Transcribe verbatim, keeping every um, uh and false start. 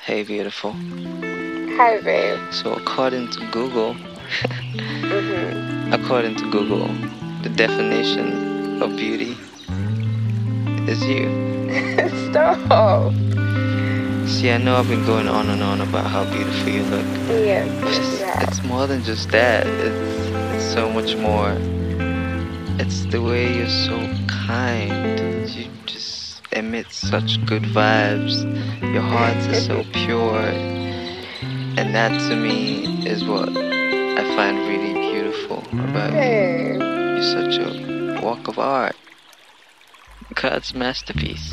Hey, beautiful. Hi, babe. So, according to Google, Mm-hmm. according to Google, the definition of beauty is you. Stop. See, I know I've been going on and on about how beautiful you look. Yes, But yes, it's, yeah. it's more than just that. It's, it's so much more. It's the way you're so kind. You just emit such good vibes. Your heart is so pure. And that to me is what I find really beautiful about you. Babe. You're such a work of art. God's masterpiece.